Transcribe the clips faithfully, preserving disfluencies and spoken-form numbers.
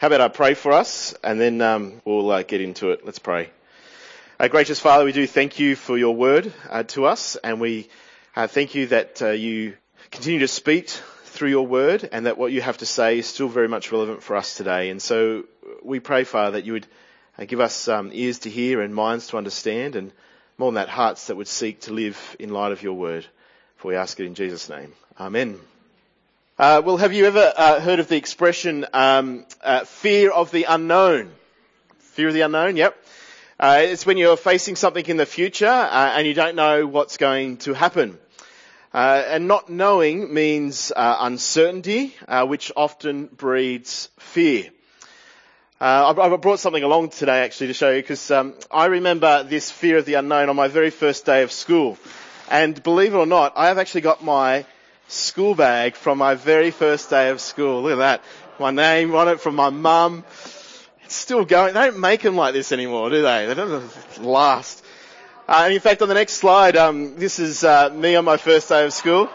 How about I pray for us, and then um, we'll uh, get into it. Let's pray. Uh, gracious Father, we do thank you for your word uh, to us, and we uh, thank you that uh, you continue to speak through your word, and that what you have to say is still very much relevant for us today. And so we pray, Father, that you would uh, give us um, ears to hear and minds to understand, and more than that, hearts that would seek to live in light of your word. For we ask it in Jesus' name. Amen. Uh, well, have you ever uh, heard of the expression um, uh, fear of the unknown? Fear of the unknown, yep. Uh, it's when you're facing something in the future uh, and you don't know what's going to happen. Uh, and not knowing means uh, uncertainty, uh, which often breeds fear. Uh, I, I brought something along today actually to show you, because um, I remember this fear of the unknown on my very first day of school. And believe it or not, I have actually got my school bag from my very first day of school. Look at that. My name on it from my mum. It's still going. They don't make them like this anymore, do they? They don't last. Uh, and in fact, on the next slide, um, this is uh, me on my first day of school.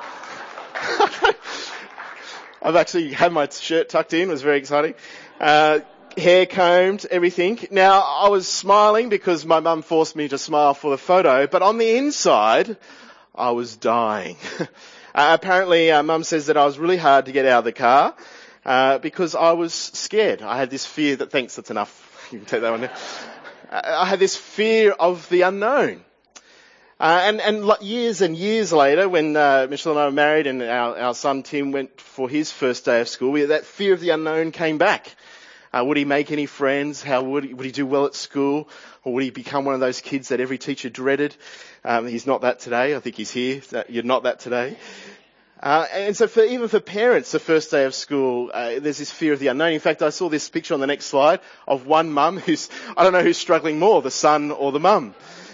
I've actually had my shirt tucked in. It was very exciting. Uh, hair combed, everything. Now, I was smiling because my mum forced me to smile for the photo, but on the inside, I was dying. Uh, apparently, uh, Mum says that I was really hard to get out of the car uh, because I was scared. I had this fear that, thanks, that's enough. You can take that one now. I had this fear of the unknown. Uh, and, and years and years later, when uh, Michelle and I were married and our, our son Tim went for his first day of school, we, that fear of the unknown came back. Uh, would he make any friends? How would he, would he do well at school? Or would he become one of those kids that every teacher dreaded? Um, he's not that today. I think he's here. You're not that today. Uh, and so for, even for parents, the first day of school, uh, there's this fear of the unknown. In fact, I saw this picture on the next slide of one mum who's, I don't know who's struggling more, the son or the mum.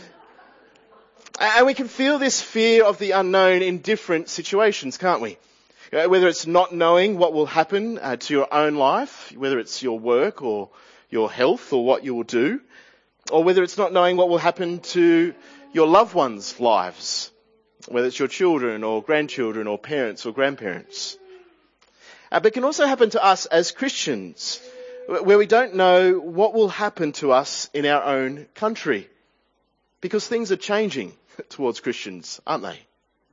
And we can feel this fear of the unknown in different situations, can't we? Whether it's not knowing what will happen uh, to your own life, whether it's your work or your health or what you will do, or whether it's not knowing what will happen to your loved ones' lives, whether it's your children or grandchildren or parents or grandparents. Uh, but it can also happen to us as Christians, where we don't know what will happen to us in our own country, because things are changing towards Christians, aren't they?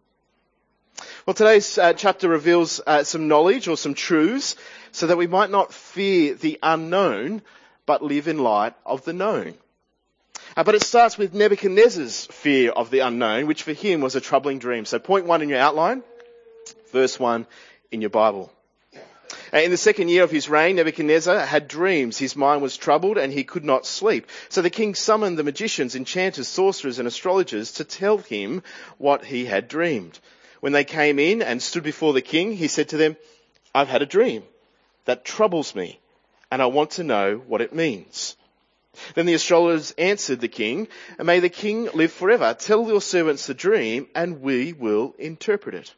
Well, today's uh, chapter reveals uh, some knowledge or some truths so that we might not fear the unknown, but live in light of the known. Uh, but it starts with Nebuchadnezzar's fear of the unknown, which for him was a troubling dream. So point one in your outline, verse one in your Bible. Uh, in the second year of his reign, Nebuchadnezzar had dreams. His mind was troubled and he could not sleep. So the king summoned the magicians, enchanters, sorcerers and astrologers to tell him what he had dreamed. When they came in and stood before the king, he said to them, "I've had a dream that troubles me, and I want to know what it means." Then the astrologers answered the king, "May the king live forever. Tell your servants the dream, and we will interpret it."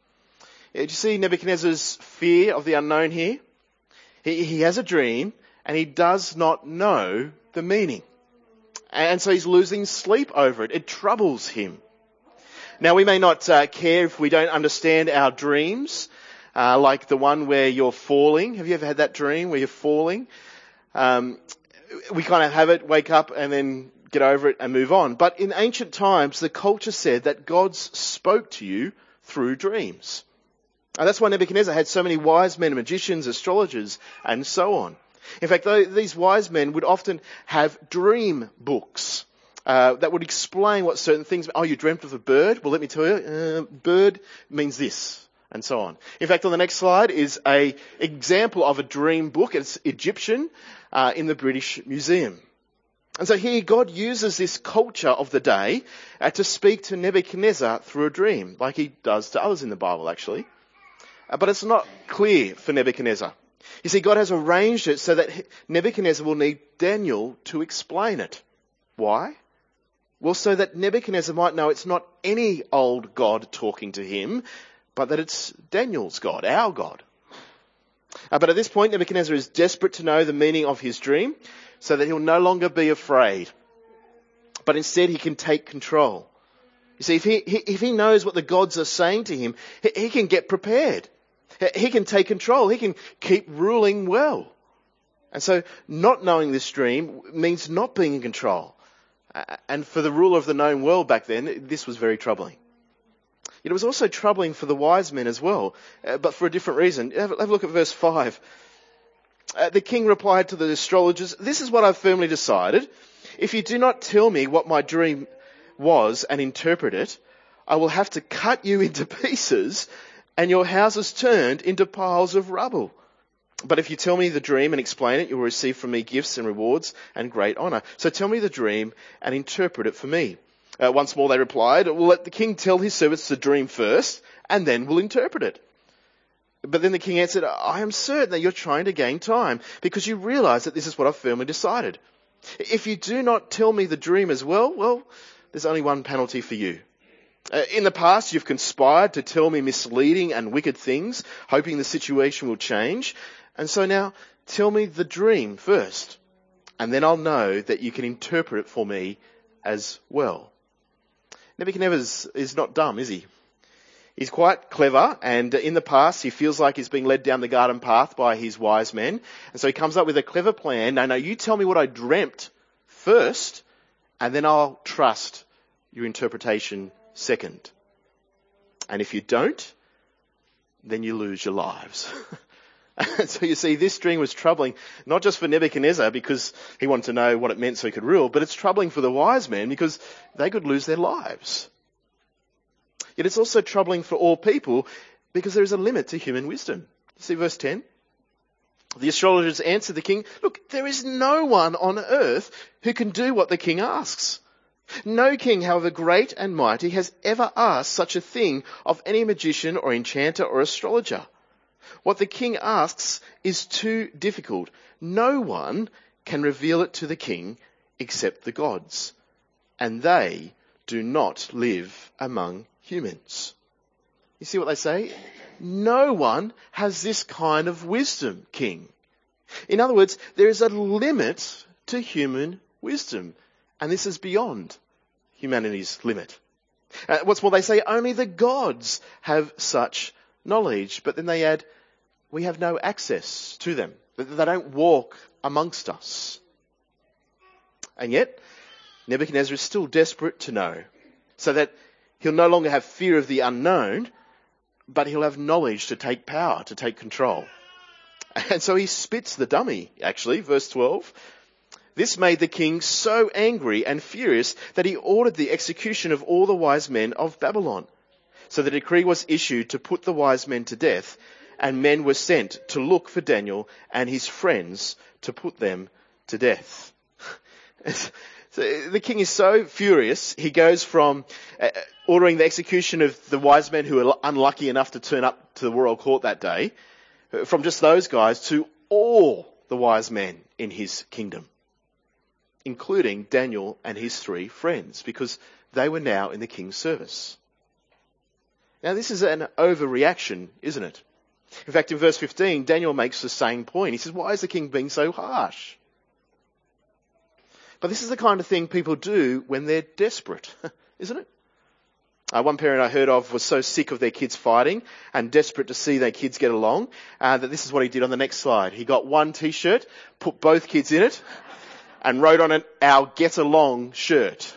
Did you see Nebuchadnezzar's fear of the unknown here? He, he has a dream, and he does not know the meaning. And so he's losing sleep over it. It troubles him. Now, we may not uh, care if we don't understand our dreams, uh, like the one where you're falling. Have you ever had that dream where you're falling? Um, we kind of have it, wake up and then get over it and move on. But in ancient times, the culture said that God spoke to you through dreams. And that's why Nebuchadnezzar had so many wise men, magicians, astrologers, and so on. In fact, these wise men would often have dream books. Uh, that would explain what certain things. Oh, you dreamt of a bird? Well, let me tell you, uh, bird means this, and so on. In fact, on the next slide is a example of a dream book. It's Egyptian uh, in the British Museum. And so here God uses this culture of the day uh, to speak to Nebuchadnezzar through a dream, like he does to others in the Bible, actually. Uh, but it's not clear for Nebuchadnezzar. You see, God has arranged it so that Nebuchadnezzar will need Daniel to explain it. Why? Well, so that Nebuchadnezzar might know it's not any old God talking to him, but that it's Daniel's God, our God. Uh, but at this point, Nebuchadnezzar is desperate to know the meaning of his dream so that he'll no longer be afraid, but instead he can take control. You see, if he, if he knows what the gods are saying to him, he, he can get prepared. He can take control. He can keep ruling well. And so not knowing this dream means not being in control. And for the ruler of the known world back then, this was very troubling. It was also troubling for the wise men as well, but for a different reason. Have a look at verse five. Uh, the king replied to the astrologers, "This is what I've firmly decided. If you do not tell me what my dream was and interpret it, I will have to cut you into pieces and your houses turned into piles of rubble. But if you tell me the dream and explain it, you will receive from me gifts and rewards and great honour. So tell me the dream and interpret it for me." Uh, once more they replied, "We'll let the king tell his servants the dream first, and then we'll interpret it." But then the king answered, "I am certain that you're trying to gain time, because you realise that this is what I've firmly decided. If you do not tell me the dream as well, well, there's only one penalty for you. Uh, in the past, you've conspired to tell me misleading and wicked things, hoping the situation will change. And so now, tell me the dream first, and then I'll know that you can interpret it for me as well." Nebuchadnezzar is not dumb, is he? He's quite clever, and in the past he feels like he's being led down the garden path by his wise men. And so he comes up with a clever plan. No, no, you tell me what I dreamt first, and then I'll trust your interpretation second. And if you don't, then you lose your lives. And so you see, this dream was troubling, not just for Nebuchadnezzar because he wanted to know what it meant so he could rule, but it's troubling for the wise men because they could lose their lives. Yet it's also troubling for all people because there is a limit to human wisdom. See verse ten? The astrologers answered the king, "Look, there is no one on earth who can do what the king asks. No king, however great and mighty, has ever asked such a thing of any magician or enchanter or astrologer. What the king asks is too difficult. No one can reveal it to the king except the gods, and they do not live among humans." You see what they say? No one has this kind of wisdom, king. In other words, there is a limit to human wisdom, and this is beyond humanity's limit. Uh, what's more, they say only the gods have such knowledge, but then they add, we have no access to them. They don't walk amongst us. And yet, Nebuchadnezzar is still desperate to know, so that he'll no longer have fear of the unknown, but he'll have knowledge to take power, to take control. And so he spits the dummy, actually, verse twelve. This made the king so angry and furious that he ordered the execution of all the wise men of Babylon. So the decree was issued to put the wise men to death, and men were sent to look for Daniel and his friends to put them to death. So the king is so furious, he goes from uh, ordering the execution of the wise men who were unlucky enough to turn up to the royal court that day, from just those guys to all the wise men in his kingdom, including Daniel and his three friends, because they were now in the king's service. Now this is an overreaction, isn't it? In fact, in verse fifteen, Daniel makes the same point. He says, why is the king being so harsh? But this is the kind of thing people do when they're desperate, isn't it? Uh, one parent I heard of was so sick of their kids fighting and desperate to see their kids get along uh, that this is what he did on the next slide. He got one t-shirt, put both kids in it, and wrote on it, "Our Get Along shirt."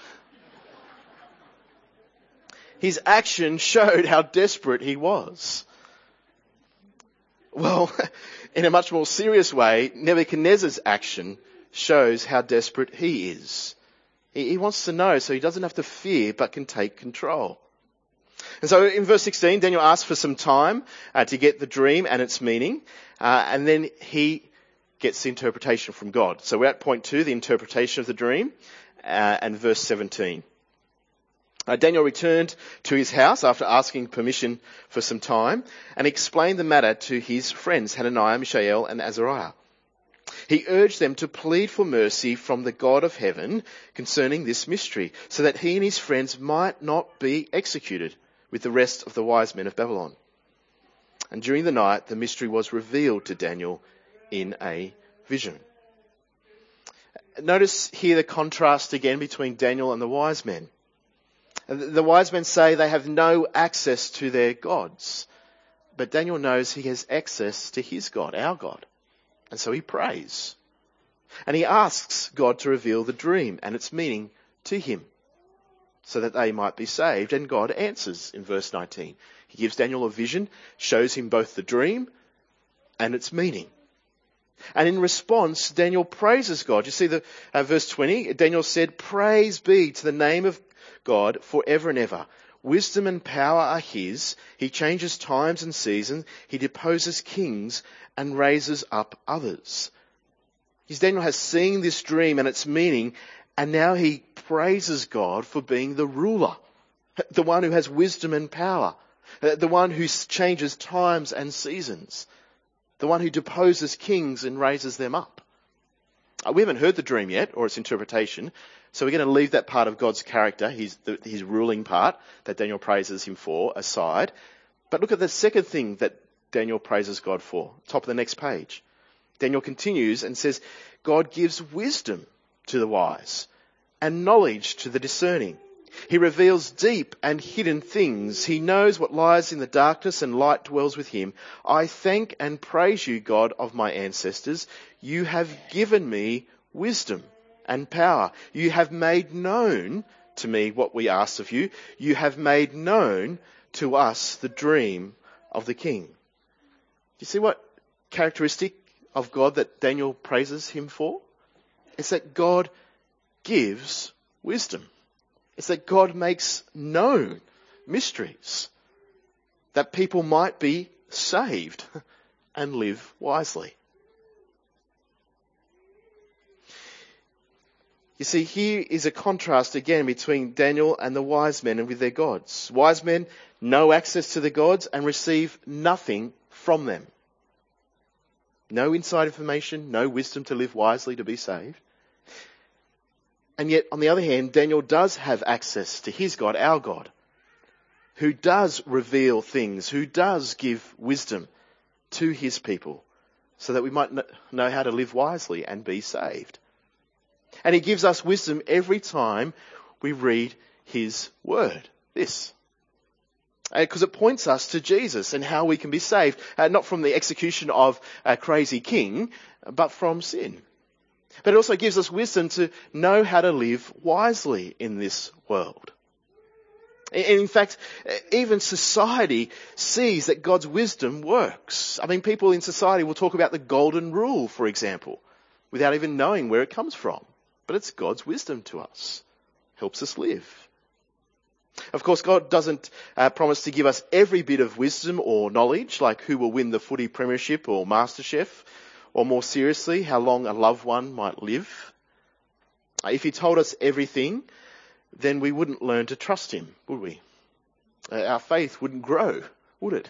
His action showed how desperate he was. Well, in a much more serious way, Nebuchadnezzar's action shows how desperate he is. He, he wants to know so he doesn't have to fear but can take control. And so in verse sixteen, Daniel asks for some time uh, to get the dream and its meaning, uh, and then he gets the interpretation from God. So we're at point two, the interpretation of the dream, uh, and verse seventeen. Uh, Daniel returned to his house after asking permission for some time and explained the matter to his friends Hananiah, Mishael, and Azariah. He urged them to plead for mercy from the God of heaven concerning this mystery, so that he and his friends might not be executed with the rest of the wise men of Babylon. And during the night, the mystery was revealed to Daniel in a vision. Notice here the contrast again between Daniel and the wise men. The wise men say they have no access to their gods, but Daniel knows he has access to his God, our God. And so he prays. And he asks God to reveal the dream and its meaning to him so that they might be saved. And God answers in verse nineteen. He gives Daniel a vision, shows him both the dream and its meaning. And in response, Daniel praises God. You see the uh, verse twenty, Daniel said, "Praise be to the name of God forever and ever. Wisdom and power are his. He changes times and seasons. He deposes kings and raises up others." Because Daniel has seen this dream and its meaning, and now he praises God for being the ruler, the one who has wisdom and power, the one who changes times and seasons, the one who deposes kings and raises them up. We haven't heard the dream yet, or its interpretation, so we're going to leave that part of God's character, his, the, his ruling part, that Daniel praises him for, aside. But look at the second thing that Daniel praises God for, top of the next page. Daniel continues and says, God gives wisdom to the wise and knowledge to the discerning. He reveals deep and hidden things. He knows what lies in the darkness, and light dwells with him. I thank and praise you, God of my ancestors. You have given me wisdom and power. You have made known to me what we asked of you. You have made known to us the dream of the king. Do you see what characteristic of God that Daniel praises him for? It's that God gives wisdom. It's that God makes known mysteries that people might be saved and live wisely. You see, here is a contrast again between Daniel and the wise men and with their gods. Wise men know access to the gods and receive nothing from them. No inside information, no wisdom to live wisely to be saved. And yet, on the other hand, Daniel does have access to his God, our God, who does reveal things, who does give wisdom to his people so that we might know how to live wisely and be saved. And he gives us wisdom every time we read his word, this. Because it points us to Jesus and how we can be saved, uh, not from the execution of a crazy king, but from sin. But it also gives us wisdom to know how to live wisely in this world. In fact, even society sees that God's wisdom works. I mean, people in society will talk about the golden rule, for example, without even knowing where it comes from. But it's God's wisdom to us. Helps us live. Of course, God doesn't uh, promise to give us every bit of wisdom or knowledge, like who will win the footy premiership or MasterChef, or more seriously, how long a loved one might live. If he told us everything, then we wouldn't learn to trust him, would we? Our faith wouldn't grow, would it?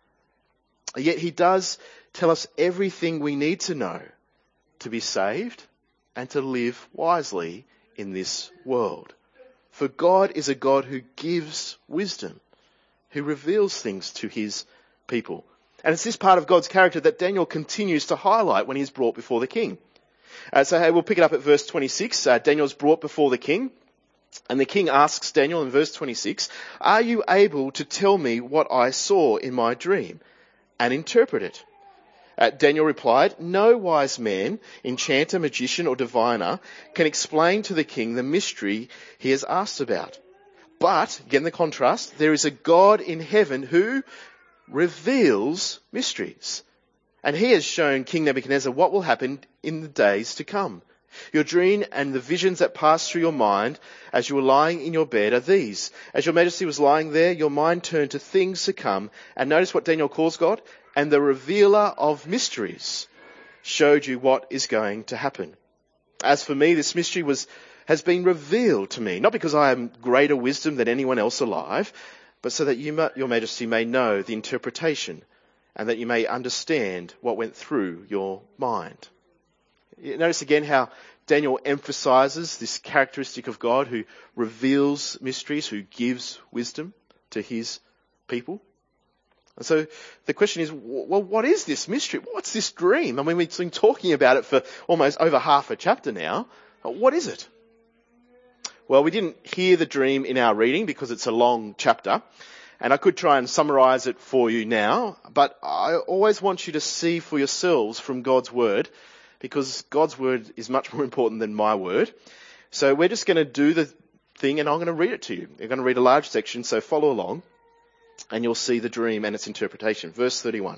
Yet he does tell us everything we need to know to be saved and to live wisely in this world. For God is a God who gives wisdom, who reveals things to his people. And it's this part of God's character that Daniel continues to highlight when he's brought before the king. Uh, so hey, we'll pick it up at verse twenty-six. Uh, Daniel's brought before the king. And the king asks Daniel in verse twenty-six, "Are you able to tell me what I saw in my dream and interpret it?" Uh, Daniel replied, "No wise man, enchanter, magician or diviner can explain to the king the mystery he has asked about. But," again the contrast, "there is a God in heaven who reveals mysteries. And he has shown King Nebuchadnezzar what will happen in the days to come. Your dream and the visions that passed through your mind as you were lying in your bed are these. As your majesty was lying there, your mind turned to things to come." And notice what Daniel calls God. "And the revealer of mysteries showed you what is going to happen. As for me, this mystery was has been revealed to me, not because I am greater wisdom than anyone else alive, but so that you, your majesty may know the interpretation and that you may understand what went through your mind." You notice again how Daniel emphasizes this characteristic of God who reveals mysteries, who gives wisdom to his people. And so the question is, well, what is this mystery? What's this dream? I mean, we've been talking about it for almost over half a chapter now. What is it? Well, we didn't hear the dream in our reading because it's a long chapter, and I could try and summarize it for you now, but I always want you to see for yourselves from God's word because God's word is much more important than my word. So we're just going to do the thing and I'm going to read it to you. We're going to read a large section, so follow along and you'll see the dream and its interpretation. Verse thirty-one.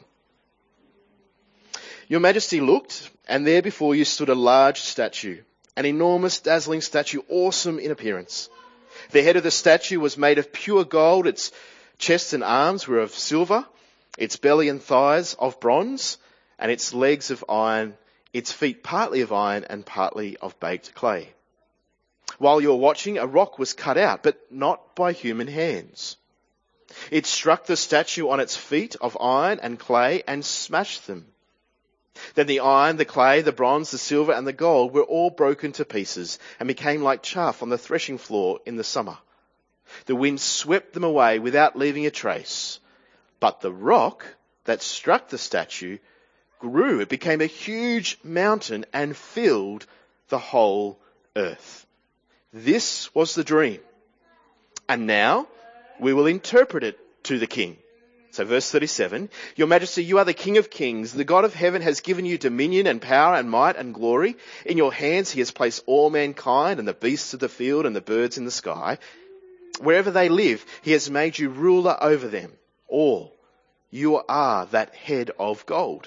Your Majesty looked, and there before you stood a large statue, an enormous, dazzling statue, awesome in appearance. The head of the statue was made of pure gold, its chest and arms were of silver, its belly and thighs of bronze, and its legs of iron, its feet partly of iron and partly of baked clay. While you were watching, a rock was cut out, but not by human hands. It struck the statue on its feet of iron and clay and smashed them. Then the iron, the clay, the bronze, the silver and the gold were all broken to pieces and became like chaff on the threshing floor in the summer. The wind swept them away without leaving a trace. But the rock that struck the statue grew. It became a huge mountain and filled the whole earth. This was the dream. And now we will interpret it to the king. So verse thirty-seven, Your Majesty, you are the King of Kings. The God of heaven has given you dominion and power and might and glory. In your hands he has placed all mankind and the beasts of the field and the birds in the sky. Wherever they live, he has made you ruler over them all. You are that head of gold.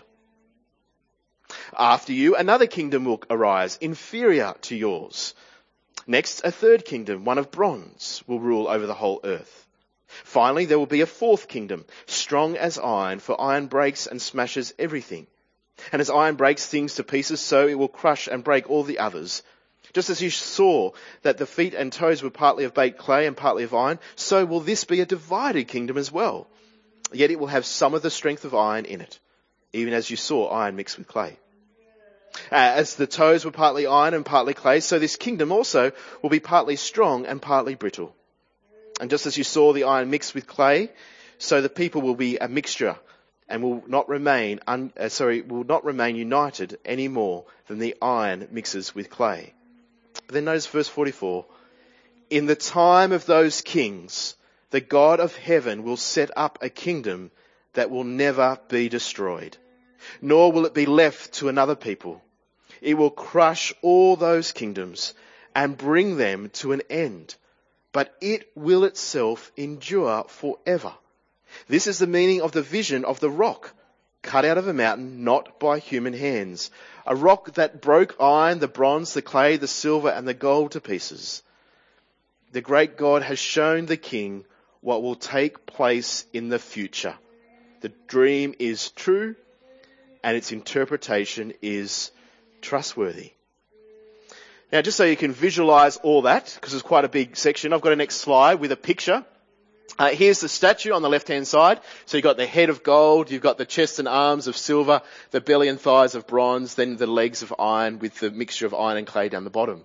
After you, another kingdom will arise, inferior to yours. Next, a third kingdom, one of bronze, will rule over the whole earth. Finally, there will be a fourth kingdom, strong as iron, for iron breaks and smashes everything. And as iron breaks things to pieces, so it will crush and break all the others. Just as you saw that the feet and toes were partly of baked clay and partly of iron, so will this be a divided kingdom as well. Yet it will have some of the strength of iron in it, even as you saw iron mixed with clay. Uh, as the toes were partly iron and partly clay, so this kingdom also will be partly strong and partly brittle. And just as you saw the iron mixed with clay, so the people will be a mixture and will not remain, un, uh, sorry, will not remain united any more than the iron mixes with clay. But then notice verse forty-four. In the time of those kings, the God of heaven will set up a kingdom that will never be destroyed, nor will it be left to another people. It will crush all those kingdoms and bring them to an end. But it will itself endure forever. This is the meaning of the vision of the rock, cut out of a mountain, not by human hands. A rock that broke iron, the bronze, the clay, the silver, and the gold to pieces. The great God has shown the king what will take place in the future. The dream is true, and its interpretation is trustworthy. Now, just so you can visualize all that, because it's quite a big section, I've got a next slide with a picture. Uh, here's the statue on the left-hand side. So you've got the head of gold, you've got the chest and arms of silver, the belly and thighs of bronze, then the legs of iron with the mixture of iron and clay down the bottom.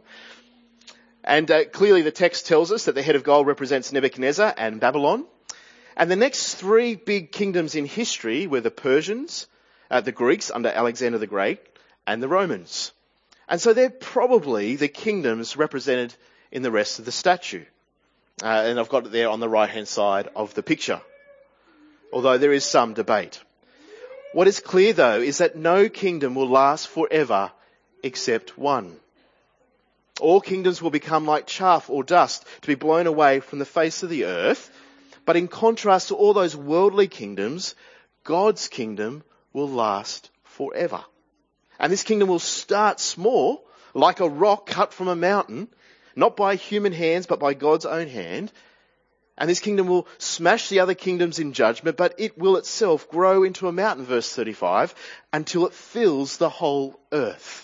And uh, clearly the text tells us that the head of gold represents Nebuchadnezzar and Babylon. And the next three big kingdoms in history were the Persians, uh, the Greeks under Alexander the Great, and the Romans. And so they're probably the kingdoms represented in the rest of the statue. Uh, and I've got it there on the right-hand side of the picture, although there is some debate. What is clear, though, is that no kingdom will last forever except one. All kingdoms will become like chaff or dust to be blown away from the face of the earth. But in contrast to all those worldly kingdoms, God's kingdom will last forever. And this kingdom will start small, like a rock cut from a mountain, not by human hands, but by God's own hand. And this kingdom will smash the other kingdoms in judgment, but it will itself grow into a mountain, verse thirty-five, until it fills the whole earth.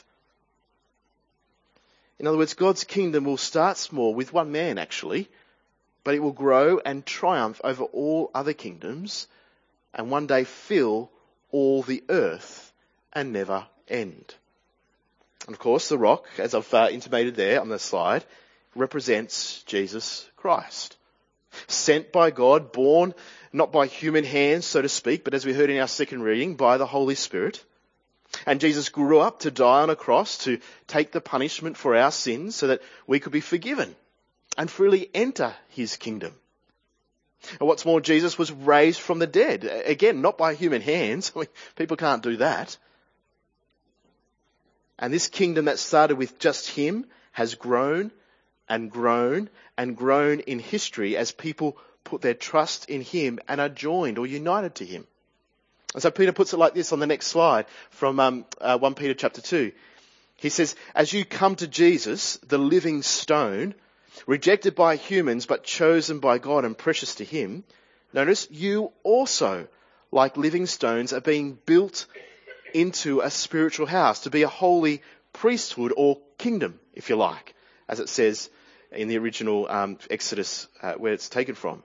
In other words, God's kingdom will start small with one man, actually, but it will grow and triumph over all other kingdoms and one day fill all the earth and never end. And of course, the rock, as I've uh, intimated there on the slide, represents Jesus Christ. Sent by God, born not by human hands, so to speak, but as we heard in our second reading, by the Holy Spirit. And Jesus grew up to die on a cross to take the punishment for our sins so that we could be forgiven and freely enter his kingdom. And what's more, Jesus was raised from the dead. Again, not by human hands. I mean, people can't do that. And this kingdom that started with just him has grown and grown and grown in history as people put their trust in him and are joined or united to him. And so Peter puts it like this on the next slide from um, uh, First Peter chapter two. He says, as you come to Jesus, the living stone, rejected by humans but chosen by God and precious to him, notice, you also, like living stones, are being built into a spiritual house to be a holy priesthood or kingdom, if you like, as it says in the original um, Exodus uh, where it's taken from.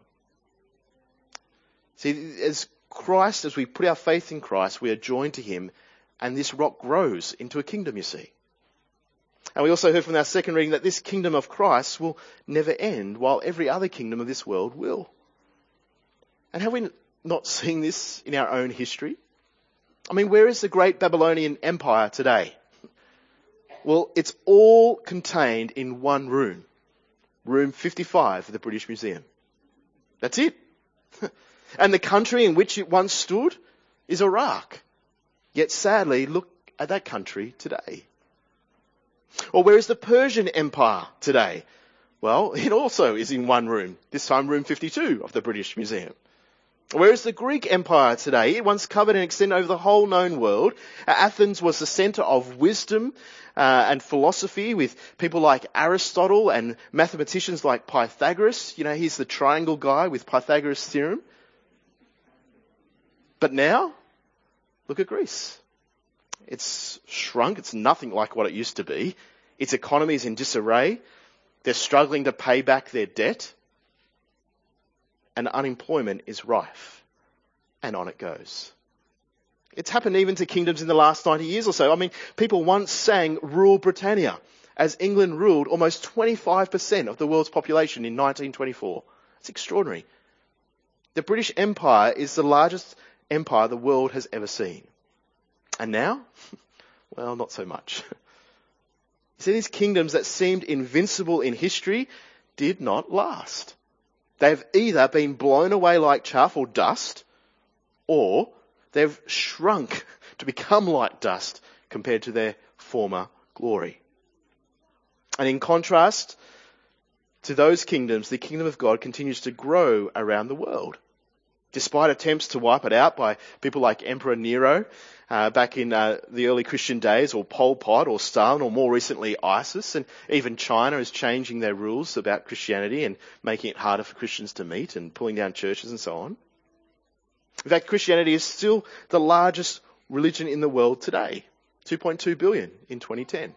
See, as Christ, as we put our faith in Christ, we are joined to him, and this rock grows into a kingdom, you see. And we also heard from our second reading that this kingdom of Christ will never end, while every other kingdom of this world will. And have we not seen this in our own history? I mean, where is the great Babylonian Empire today? Well, it's all contained in one room. Room fifty-five of the British Museum. That's it. And the country in which it once stood is Iraq. Yet sadly, look at that country today. Or where is the Persian Empire today? Well, it also is in one room. This time room fifty-two of the British Museum. Where is the Greek Empire today? It once covered and extended over the whole known world. Athens was the centre of wisdom uh, and philosophy with people like Aristotle and mathematicians like Pythagoras. You know, he's the triangle guy with Pythagoras' theorem. But now, look at Greece. It's shrunk. It's nothing like what it used to be. Its economy is in disarray. They're struggling to pay back their debt. And unemployment is rife. And on it goes. It's happened even to kingdoms in the last ninety years or so. I mean, people once sang Rule Britannia as England ruled almost twenty-five percent of the world's population in nineteen twenty-four. It's extraordinary. The British Empire is the largest empire the world has ever seen. And now? Well, not so much. You see, these kingdoms that seemed invincible in history did not last. They've either been blown away like chaff or dust, or they've shrunk to become like dust compared to their former glory. And in contrast to those kingdoms, the kingdom of God continues to grow around the world. Despite attempts to wipe it out by people like Emperor Nero uh, back in uh, the early Christian days, or Pol Pot or Stalin, or more recently ISIS, and even China is changing their rules about Christianity and making it harder for Christians to meet and pulling down churches and so on. In fact, Christianity is still the largest religion in the world today, two point two billion in twenty ten.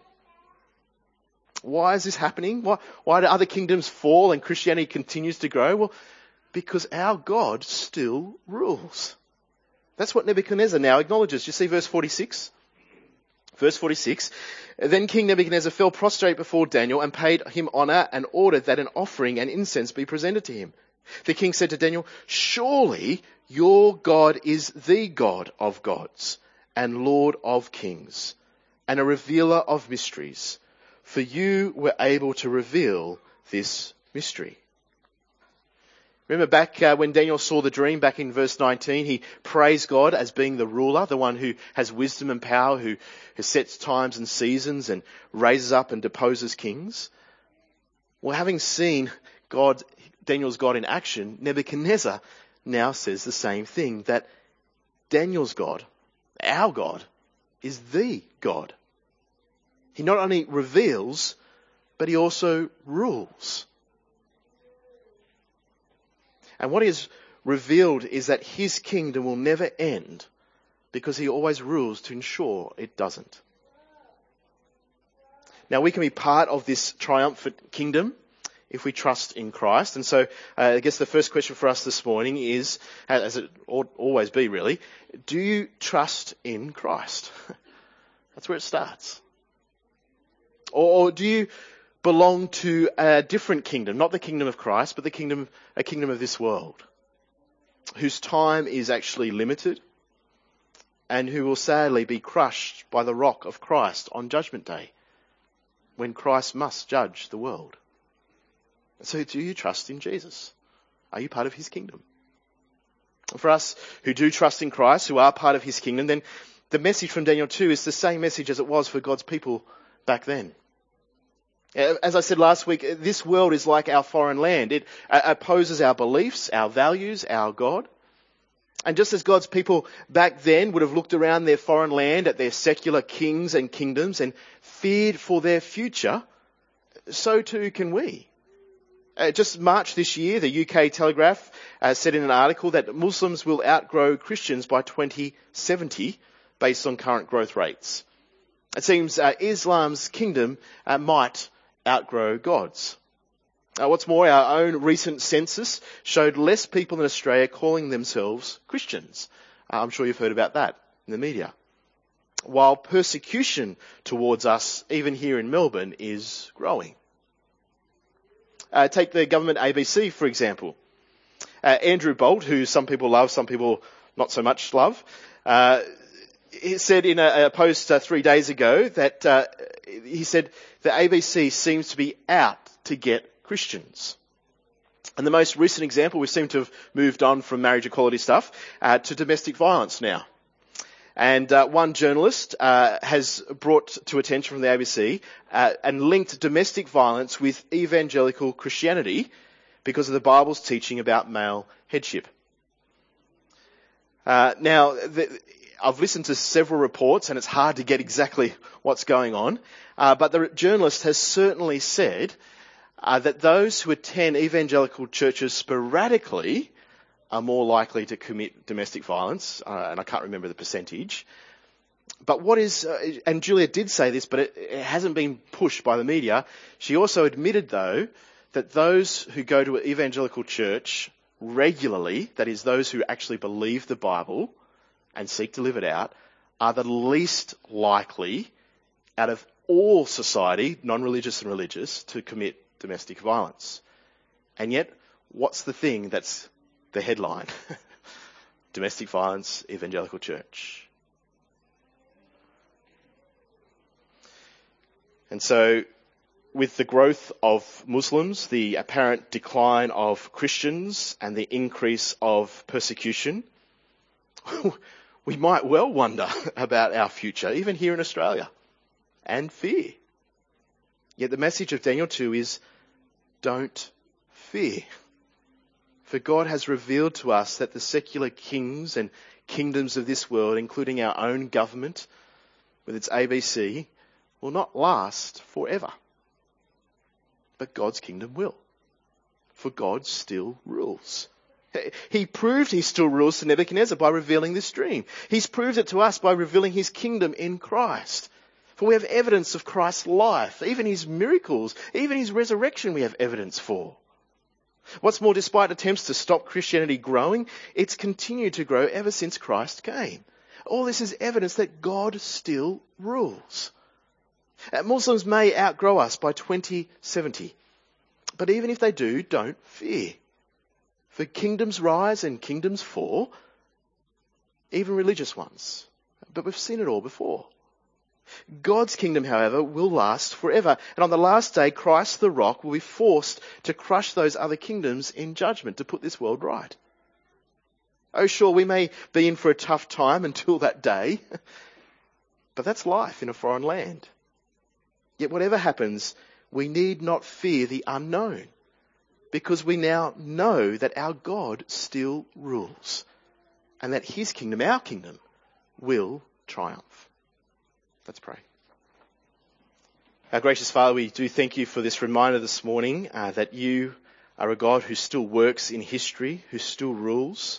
Why is this happening? Why, why do other kingdoms fall and Christianity continues to grow? Well, because our God still rules. That's what Nebuchadnezzar now acknowledges. You see verse forty-six? Verse forty-six. Then King Nebuchadnezzar fell prostrate before Daniel and paid him honour and ordered that an offering and incense be presented to him. The king said to Daniel, surely your God is the God of gods and Lord of kings and a revealer of mysteries, for you were able to reveal this mystery. Remember back uh, when Daniel saw the dream, back in verse nineteen, he praised God as being the ruler, the one who has wisdom and power, who, who sets times and seasons and raises up and deposes kings. Well, having seen God, Daniel's God in action, Nebuchadnezzar now says the same thing, that Daniel's God, our God, is the God. He not only reveals, but he also rules. And what is revealed is that his kingdom will never end because he always rules to ensure it doesn't. Now, we can be part of this triumphant kingdom if we trust in Christ. And so uh, I guess the first question for us this morning is, as it ought always be really, do you trust in Christ? That's where it starts. Or, or do you belong to a different kingdom, not the kingdom of Christ, but the kingdom, a kingdom of this world, whose time is actually limited and who will sadly be crushed by the rock of Christ on Judgment Day, when Christ must judge the world. So do you trust in Jesus? Are you part of his kingdom? For us who do trust in Christ, who are part of his kingdom, then the message from Daniel two is the same message as it was for God's people back then. As I said last week, this world is like our foreign land. It opposes our beliefs, our values, our God. And just as God's people back then would have looked around their foreign land at their secular kings and kingdoms and feared for their future, so too can we. Uh, just March this year, the U K Telegraph uh, said in an article that Muslims will outgrow Christians by twenty seventy based on current growth rates. It seems uh, Islam's kingdom uh, might outgrow God's. Uh, what's more, our own recent census showed less people in Australia calling themselves Christians. Uh, I'm sure you've heard about that in the media. While persecution towards us, even here in Melbourne, is growing. Uh, take the government A B C, for example. Uh, Andrew Bolt, who some people love, some people not so much love, uh, he said in a, a post uh, three days ago that uh, he said the A B C seems to be out to get Christians. And the most recent example, we seem to have moved on from marriage equality stuff uh, to domestic violence now. And uh, one journalist uh, has brought to attention from the A B C uh, and linked domestic violence with evangelical Christianity because of the Bible's teaching about male headship. Uh, now, the, I've listened to several reports and it's hard to get exactly what's going on, uh, but the journalist has certainly said uh, that those who attend evangelical churches sporadically are more likely to commit domestic violence, uh, and I can't remember the percentage. But what is, uh, and Julia did say this, but it, it hasn't been pushed by the media. She also admitted, though, that those who go to an evangelical church regularly, that is, those who actually believe the Bible and seek to live it out, are the least likely out of all society, non-religious and religious, to commit domestic violence. And yet, what's the thing that's the headline? Domestic violence, evangelical church. And so, with the growth of Muslims, the apparent decline of Christians, and the increase of persecution, we might well wonder about our future, even here in Australia, and fear. Yet the message of Daniel two is, don't fear. For God has revealed to us that the secular kings and kingdoms of this world, including our own government with its A B C, will not last forever. But God's kingdom will. For God still rules. He proved he still rules to Nebuchadnezzar by revealing this dream. He's proved it to us by revealing his kingdom in Christ. For we have evidence of Christ's life, even his miracles, even his resurrection we have evidence for. What's more, despite attempts to stop Christianity growing, it's continued to grow ever since Christ came. All this is evidence that God still rules. Muslims may outgrow us by twenty seventy. But even if they do, don't fear. For kingdoms rise and kingdoms fall, even religious ones. But we've seen it all before. God's kingdom, however, will last forever. And on the last day, Christ the Rock will be forced to crush those other kingdoms in judgment to put this world right. Oh, sure, we may be in for a tough time until that day, but that's life in a foreign land. Yet whatever happens, we need not fear the unknown, because we now know that our God still rules and that his kingdom, our kingdom, will triumph. Let's pray. Our gracious Father, we do thank you for this reminder this morning uh, that you are a God who still works in history, who still rules,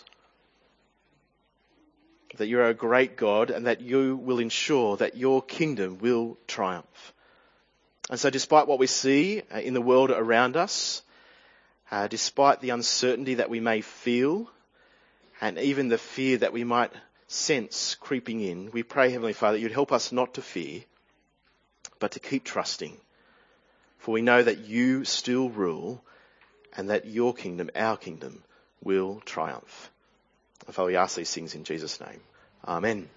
that you're a great God and that you will ensure that your kingdom will triumph. And so despite what we see uh, in the world around us, uh, despite the uncertainty that we may feel and even the fear that we might sense creeping in, we pray, Heavenly Father, you'd help us not to fear, but to keep trusting. For we know that you still rule and that your kingdom, our kingdom, will triumph. And Father, we ask these things in Jesus' name. Amen.